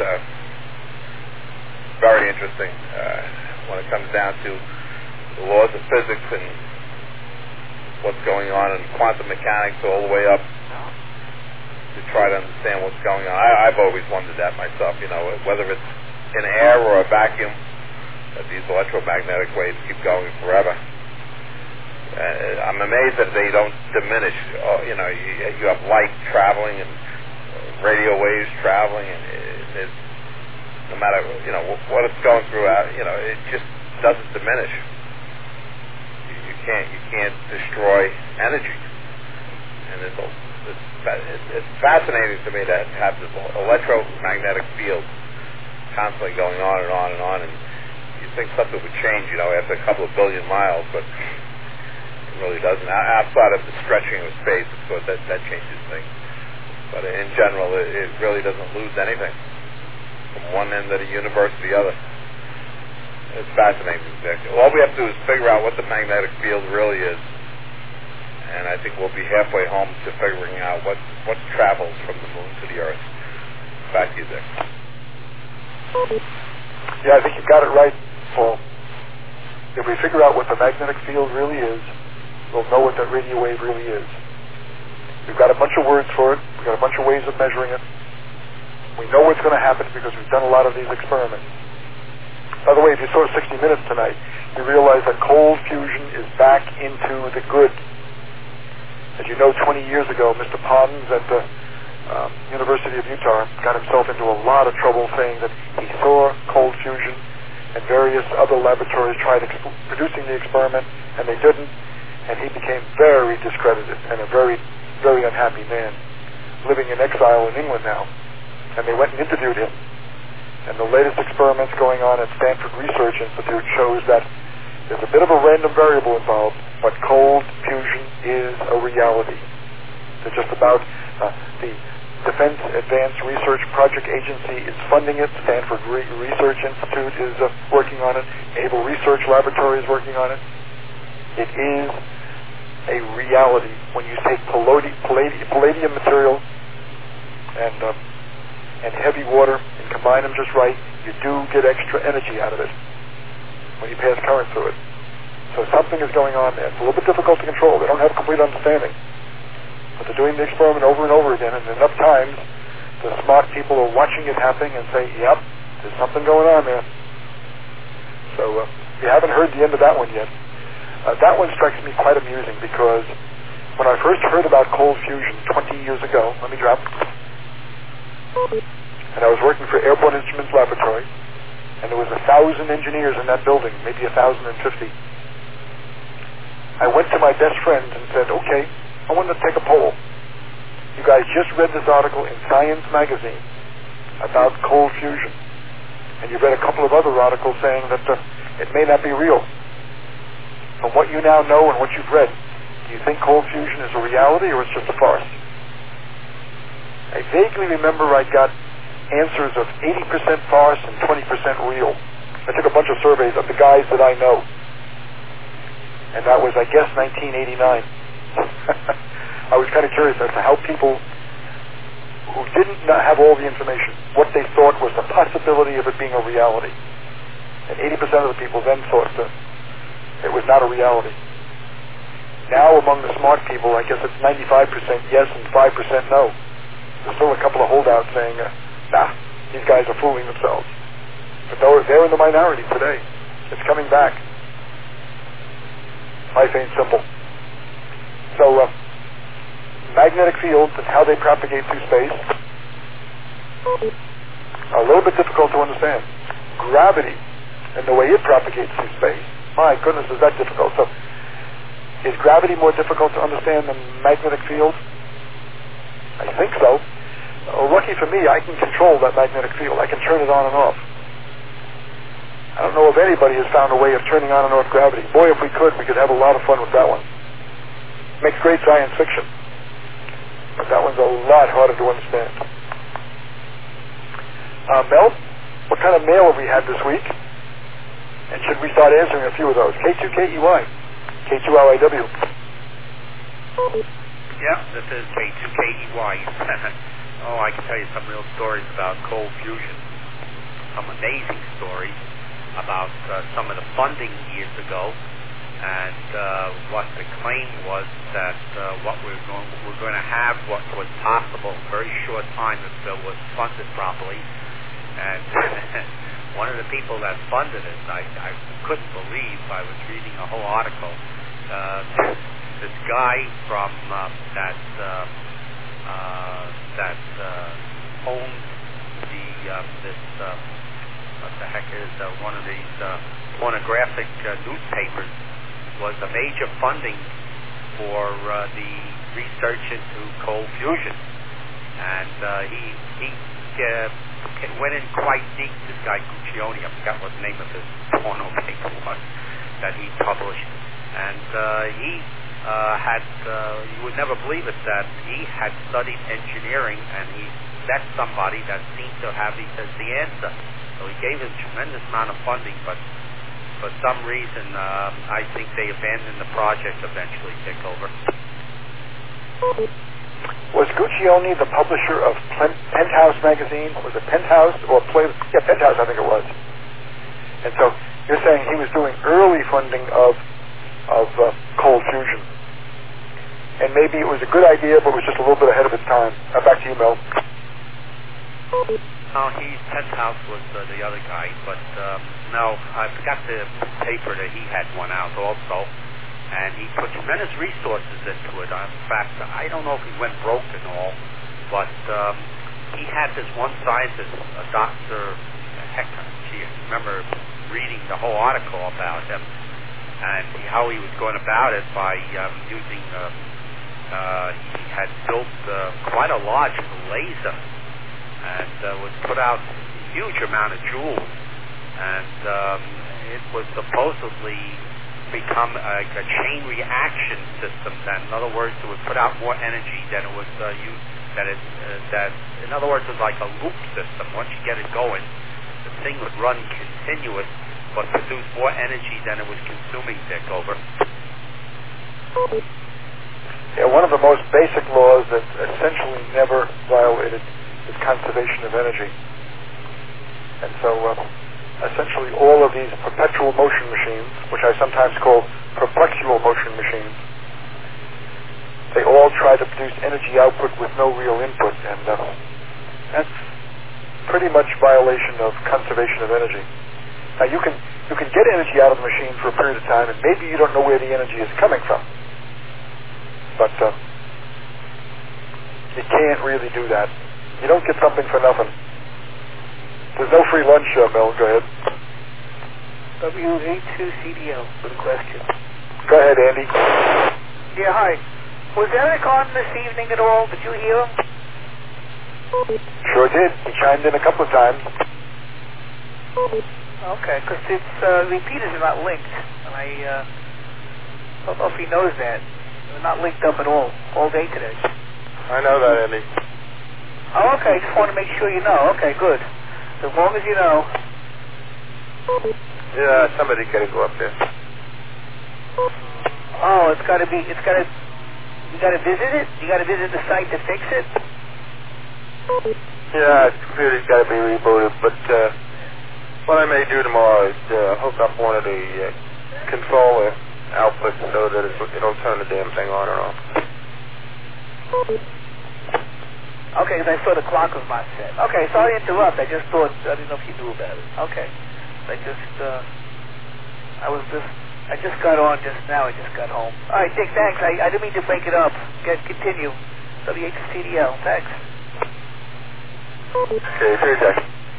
very interesting when it comes down to the laws of physics and what's going on in quantum mechanics all the way up to try to understand what's going on. I've always wondered that myself, whether it's in air or a vacuum, that these electromagnetic waves keep going forever. I'm amazed that they don't diminish. You have light traveling and radio waves traveling, and it's, no matter what it's going through, it just doesn't diminish. You can't destroy energy, and it's fascinating to me to have this electromagnetic field constantly going on and on and on, and you think something would change, after a couple of billion miles, but it really doesn't. Outside of the stretching of space, of course, that changes things. But in general, it really doesn't lose anything from one end of the universe to the other. It's fascinating, Dick. All we have to do is figure out what the magnetic field really is, and I think we'll be halfway home to figuring out what travels from the moon to the Earth. Back to you, Dick. Yeah, I think you've got it right, Paul. If we figure out what the magnetic field really is, we'll know what that radio wave really is. We've got a bunch of words for it. We've got a bunch of ways of measuring it. We know what's going to happen because we've done a lot of these experiments. By the way, if you saw 60 Minutes tonight, you realize that cold fusion is back into the good. As you know, 20 years ago, Mr. Pons at the University of Utah got himself into a lot of trouble saying that he saw cold fusion and various other laboratories tried producing the experiment, and they didn't, and he became very discredited and a very, very unhappy man, living in exile in England now. And they went and interviewed him. And the latest experiments going on at Stanford Research Institute shows that there's a bit of a random variable involved, but cold fusion is a reality. They're just about the Defense Advanced Research Project Agency is funding it. Stanford Research Institute is working on it. Naval Research Laboratory is working on it. It is a reality. When you take palladium material and heavy water and combine them just right, you do get extra energy out of it when you pass current through it. So something is going on there. It's a little bit difficult to control. They don't have complete understanding. But they're doing the experiment over and over again, and enough times the smart people are watching it happening and say, yep, there's something going on there. So you haven't heard the end of that one yet. That one strikes me quite amusing because when I first heard about cold fusion 20 years ago, let me drop, and I was working for Airborne Instruments Laboratory, and there was 1,000 engineers in that building, maybe 1,050. I went to my best friend and said, okay, I want to take a poll. You guys just read this article in Science magazine about cold fusion, and you read a couple of other articles saying that it may not be real. From what you now know and what you've read, do you think cold fusion is a reality or it's just a farce? I vaguely remember I got answers of 80% farce and 20% real. I took a bunch of surveys of the guys that I know, and that was, I guess, 1989. I was kind of curious as to how people who didn't have all the information, what they thought was the possibility of it being a reality. And 80% of the people then thought that it was not a reality. Now among the smart people, I guess it's 95% yes and 5% no. There's still a couple of holdouts saying, nah, these guys are fooling themselves. But they're in the minority today. It's coming back. Life ain't simple. So, magnetic fields and how they propagate through space are a little bit difficult to understand. Gravity and the way it propagates through space, my goodness, is that difficult. So, is gravity more difficult to understand than magnetic field? I think so. Lucky for me, I can control that magnetic field. I can turn it on and off. I don't know if anybody has found a way of turning on and off gravity. Boy, if we could have a lot of fun with that one. Makes great science fiction. But that one's a lot harder to understand. Mel, what kind of mail have we had this week? And should we start answering a few of those? K2KEY, K2LIW. Yeah, this is K2KEY. Oh, I can tell you some real stories about cold fusion. Some amazing stories about some of the funding years ago. And what the claim was that what we're going to have what was possible in a very short time if it was funded properly. And one of the people that funded it, I couldn't believe. I was reading a whole article. This guy from that owned this what the heck is one of these pornographic newspapers was a major funding for the research into cold fusion, and he went in quite deep. This guy Guccione, I forgot what the name of his porno paper was that he published, and he had you would never believe it that he had studied engineering, and he met somebody that seemed to have the answer. So he gave him a tremendous amount of funding, but for some reason, I think they abandoned the project eventually, Dick, over. Was Guccione the publisher of Penthouse magazine? Was it Penthouse or Play? Yeah, Penthouse, I think it was. And so you're saying he was doing early funding of cold fusion, and maybe it was a good idea, but was just a little bit ahead of its time. Back to you, Mel. No, Penthouse was the other guy, but no, I forgot the paper that he had one out also. And he put tremendous resources into it. In fact, I don't know if he went broke and all, but he had this one scientist, Dr. Hecker. Gee, I remember reading the whole article about him and how he was going about it by using, he had built quite a large laser and would put out a huge amount of joules. And it was supposedly become a chain reaction system. That, in other words, it would put out more energy than it was used. That in other words, it was like a loop system. Once you get it going, the thing would run continuous, but produce more energy than it was consuming. Dick, over. Yeah, one of the most basic laws that essentially never violated is conservation of energy. And so, essentially all of these perpetual motion machines, which I sometimes call perplexual motion machines, they all try to produce energy output with no real input, and that's pretty much violation of conservation of energy. Now you can get energy out of the machine for a period of time, and maybe you don't know where the energy is coming from, but you can't really do that. You don't get something for nothing. There's no free lunch, Mel. Go ahead. W82CDL with a question. Go ahead, Andy. Yeah, hi. Was Eric on this evening at all? Did you hear him? Sure did. He chimed in a couple of times. Okay, because repeaters are not linked, and I don't know if he knows that. They're not linked up at all day today. I know that, Andy. Oh, okay. Just want to make sure you know. Okay, good. As long as you know. Yeah, somebody got to go up there. Oh, you got to visit it? You got to visit the site to fix it? Yeah, the computer's got to be rebooted, but what I may do tomorrow is hook up one of the controller outputs so that it'll turn the damn thing on or off. Okay, because I saw the clock was not set. Okay, sorry to interrupt. I just thought, I didn't know if you knew about it. Okay. I just got on just now. I just got home. All right, Dick, thanks. I didn't mean to break it up. Continue. WHCDL, thanks. Okay, see you, Jack.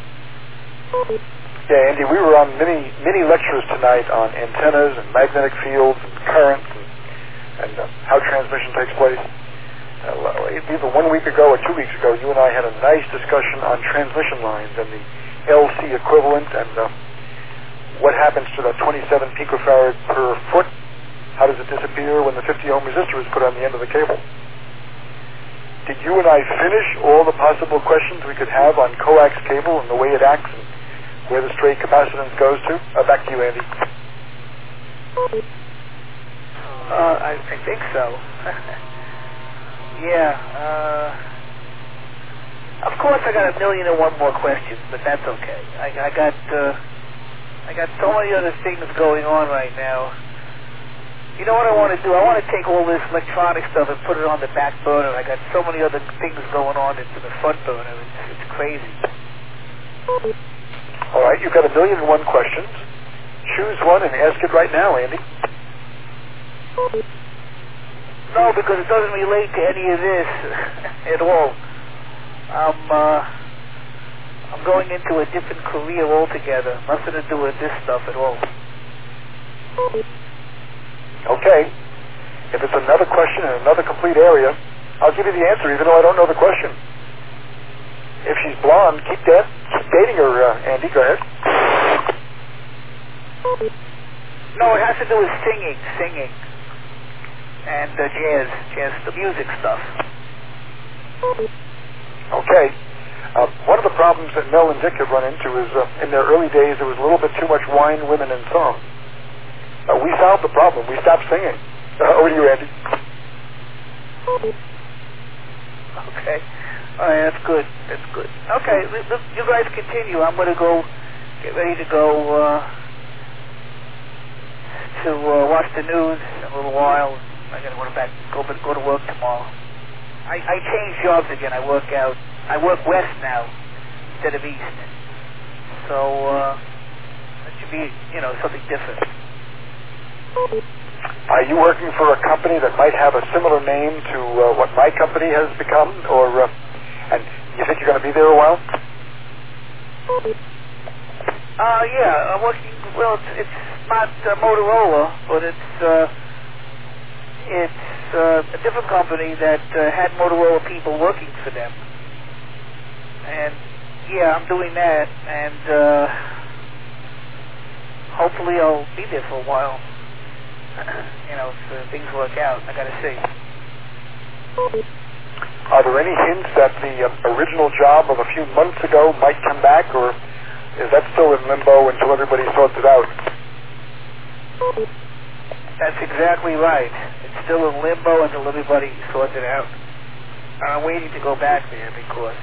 Yeah, Andy, we were on many lectures tonight on antennas and magnetic fields and currents and how transmission takes place. Either 1 week ago or 2 weeks ago, you and I had a nice discussion on transmission lines and the LC equivalent and what happens to that 27 picofarad per foot. How does it disappear when the 50 ohm resistor is put on the end of the cable? Did you and I finish all the possible questions we could have on coax cable and the way it acts and where the stray capacitance goes to? Back to you, Andy. I think so. Yeah, of course I got 1,000,001 more questions, but that's okay. I got so many other things going on right now. You know what I want to do? I want to take all this electronic stuff and put it on the back burner. I got so many other things going on into the front burner. It's crazy. All right, you've got 1,000,001 questions. Choose one and ask it right now, Andy. No, because it doesn't relate to any of this at all. I'm going into a different career altogether. Nothing to do with this stuff at all. Okay. If it's another question in another complete area, I'll give you the answer even though I don't know the question. If she's blonde, keep dating her, Andy. Go ahead. No, it has to do with singing. And jazz, the music stuff. Okay. One of the problems that Mel and Dick have run into is in their early days there was a little bit too much wine, women, and song. We solved the problem. We stopped singing. Over to you, Andy. Okay. All right, that's good. That's good. Okay, you guys continue. I'm going to go get ready to go to watch the news in a little while. I got to go to work tomorrow. I changed jobs again. I work west now instead of east. So that should be, something different. Are you working for a company that might have a similar name to what my company has become, or and you think you're going to be there a while? Yeah, I'm working. Well, it's not Motorola, but it's a different company that had Motorola people working for them, and yeah, I'm doing that, and hopefully I'll be there for a while. If things work out, I gotta see. Are there any hints that the original job of a few months ago might come back, or is that still in limbo until everybody sorts it out? That's exactly right. It's still in limbo until everybody sorts it out. I'm waiting to go back there because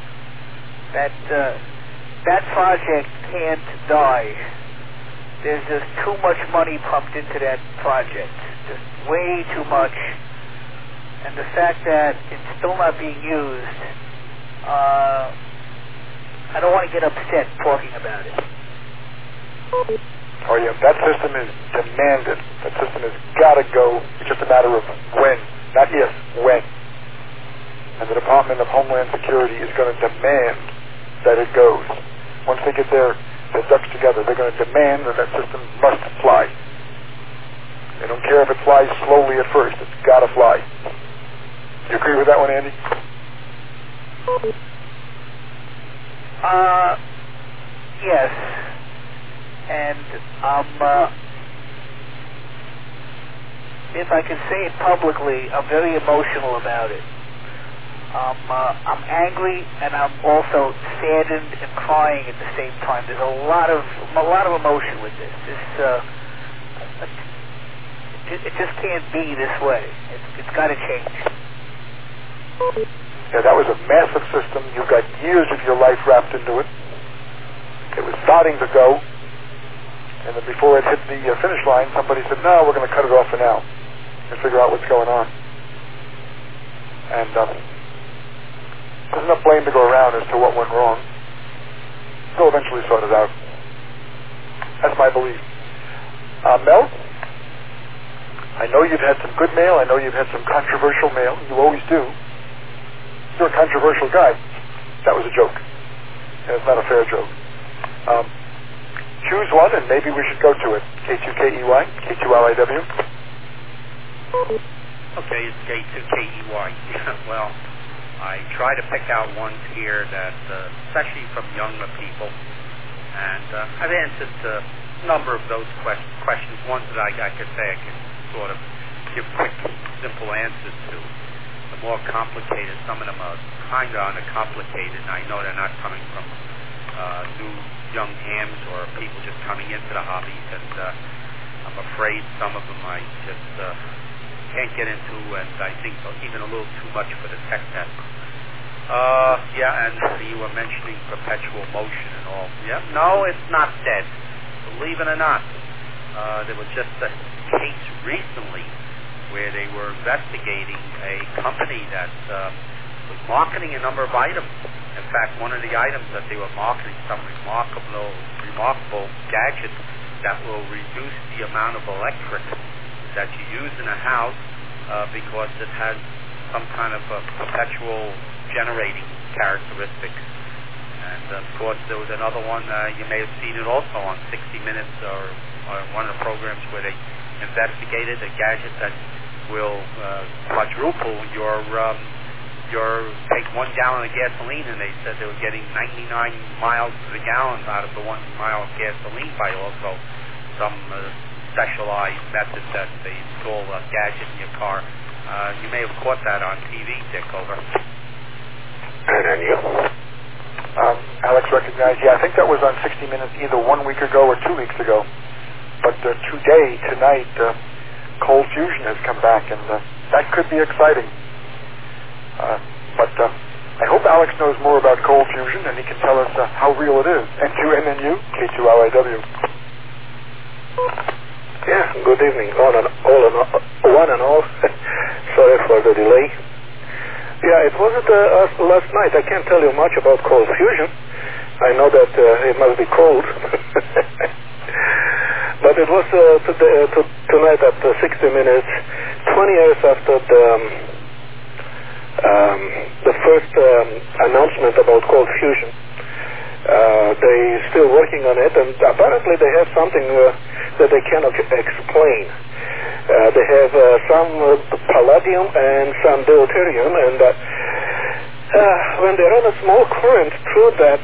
that project can't die. There's just too much money pumped into that project. Just way too much. And the fact that it's still not being used, I don't want to get upset talking about it. Oh yeah, that system is demanded. That system has got to go. It's just a matter of when, not if, when. And the Department of Homeland Security is going to demand that it goes. Once they get their ducks together, they're going to demand that system must fly. They don't care if it flies slowly at first. It's got to fly. Do you agree with that one, Andy? Yes. And if I can say it publicly, I'm very emotional about it. I'm angry, and I'm also saddened and crying at the same time. There's a lot of emotion with this. It just can't be this way. It's got to change. Yeah, that was a massive system. You got years of your life wrapped into it. It was starting to go, and then before it hit the finish line, somebody said, "No, we're going to cut it off for now and figure out what's going on." And there's enough blame to go around as to what went wrong. They'll eventually sort it out. That's my belief. Mel, I know you've had some good mail. I know you've had some controversial mail. You always do. You're a controversial guy. That was a joke. And it's not a fair joke. Choose one, and maybe we should go to it. K2KEY, K2LIW. Okay, it's K2KEY. Well, I try to pick out ones here that, especially from younger people, and I've answered a number of those questions. Ones that I could say I can sort of give quick, simple answers to. The more complicated, some of them are kind of uncomplicated, and I know they're not coming from new young hams or people just coming into the hobbies, and I'm afraid some of them I just can't get into, and I think even a little too much for the tech net. Yeah, and you were mentioning perpetual motion and all. Yeah, no, it's not dead. Believe it or not. There was just a case recently where they were investigating a company that was marketing a number of items. In fact, one of the items that they were marketing, some remarkable gadget that will reduce the amount of electric that you use in a house because it has some kind of a perpetual generating characteristics. And of course, there was another one, you may have seen it also on 60 Minutes or one of the programs where they investigated a gadget that will quadruple your take 1 gallon of gasoline, and they said they were getting 99 miles to the gallon out of the 1 mile of gasoline by also some specialized method that they install a gadget in your car. You may have caught that on TV, Dick, over. And you? Alex recognized, yeah, I think that was on 60 Minutes either 1 week ago or 2 weeks ago. But tonight, cold fusion has come back, and that could be exciting. But I hope Alex knows more about cold fusion, and he can tell us how real it is. N2NNU, K2LIW. Yeah, good evening, one and all. Sorry for the delay. Yeah, it wasn't last night. I can't tell you much about cold fusion. I know that it must be cold. But it was tonight at 60 minutes, 20 years after the first announcement about cold fusion. They're still working on it, and apparently they have something that they cannot explain. They have some palladium and some deuterium, and when they run a small current through that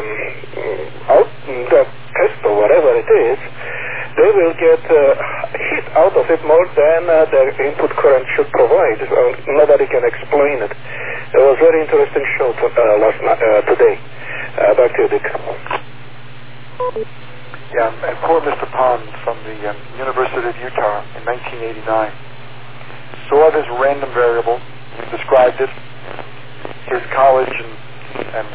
test or whatever it is, they will get heat out of it more than their input current should provide. Nobody can explain it. It was a very interesting show today. Back to you, Dick. Yeah, and poor Mr. Pons from the University of Utah in 1989 saw this random variable. He described it. His college and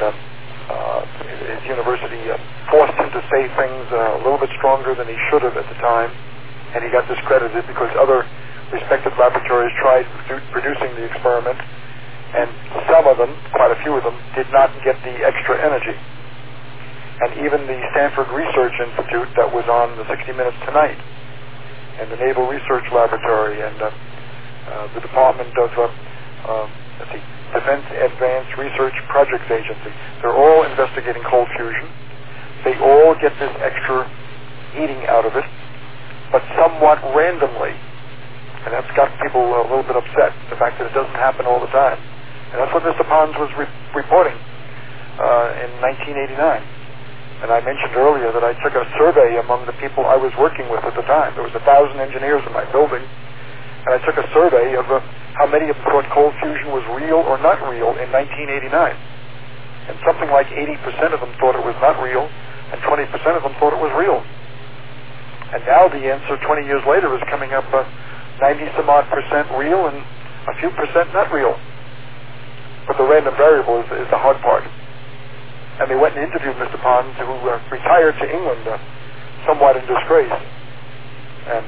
his university forced him to say things a little bit stronger than he should have at the time, and he got discredited because other respected laboratories tried producing the experiment, and some of them, quite a few of them, did not get the extra energy. And even the Stanford Research Institute that was on the 60 Minutes tonight, and the Naval Research Laboratory, and the Department of Defense Advanced Research Projects Agency, they're all investigating cold fusion. They all get this extra heating out of it, but somewhat randomly. And that's got people a little bit upset, the fact that it doesn't happen all the time. And that's what Mr. Pons was reporting in 1989. And I mentioned earlier that I took a survey among the people I was working with at the time. There was 1,000 engineers in my building, and I took a survey of how many of them thought cold fusion was real or not real in 1989. And something like 80% of them thought it was not real, and 20% of them thought it was real. And now the answer 20 years later is coming up 90-some-odd% real and a few percent not real. But the random variable is the hard part. And they went and interviewed Mr. Pons, who retired to England somewhat in disgrace. And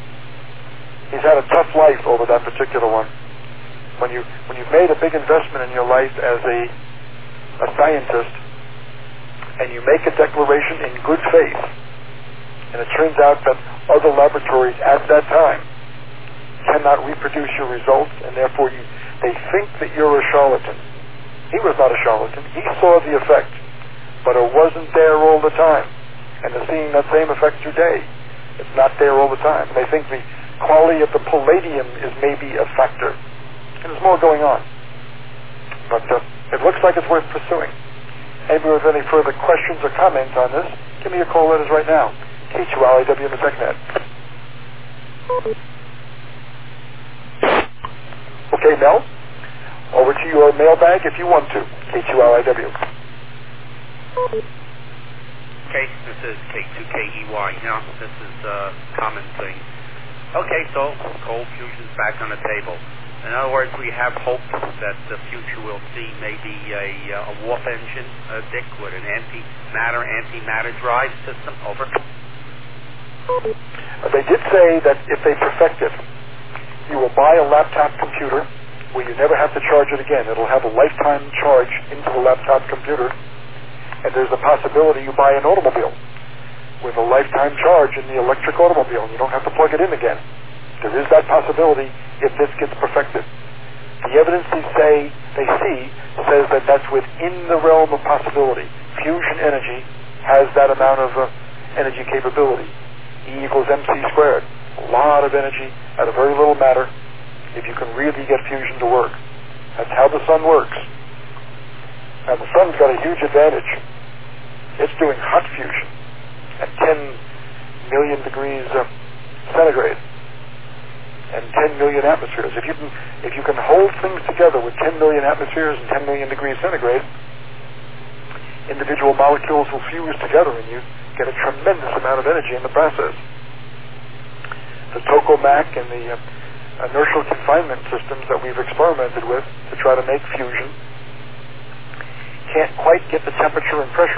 he's had a tough life over that particular one. When you've made a big investment in your life as a scientist, and you make a declaration in good faith, and it turns out that other laboratories at that time cannot reproduce your results, and therefore they think that you're a charlatan. He was not a charlatan. He saw the effect, but it wasn't there all the time. And they're seeing that same effect today. It's not there all the time. They think the quality of the palladium is maybe a factor. And there's more going on. But it looks like it's worth pursuing. Anybody with any further questions or comments on this, give me a call. Let us right now. K2LIW in the TechNet. Okay, Mel? Over to your mailbag if you want to. K2LIW. Okay, this is K2KEY. Now, this is a common thing. Okay, so cold fusion's back on the table. In other words, we have hope that the future will see maybe a warp engine, Dick, with an antimatter drive system. Over. They did say that if they perfect it, you will buy a laptop computer where you never have to charge it again. It'll have a lifetime charge into the laptop computer, and there's a possibility you buy an automobile with a lifetime charge in the electric automobile, and you don't have to plug it in again. There is that possibility if this gets perfected. The evidence they see says that that's within the realm of possibility. Fusion energy has that amount of energy capability. E equals mc squared. A lot of energy out of very little matter, if you can really get fusion to work. That's how the sun works. Now the sun's got a huge advantage. It's doing hot fusion at 10 million degrees centigrade and 10 million atmospheres. If you can hold things together with 10 million atmospheres and 10 million degrees centigrade, individual molecules will fuse together and you get a tremendous amount of energy in the process. the tokamak and the inertial confinement systems that we've experimented with to try to make fusion can't quite get the temperature and pressure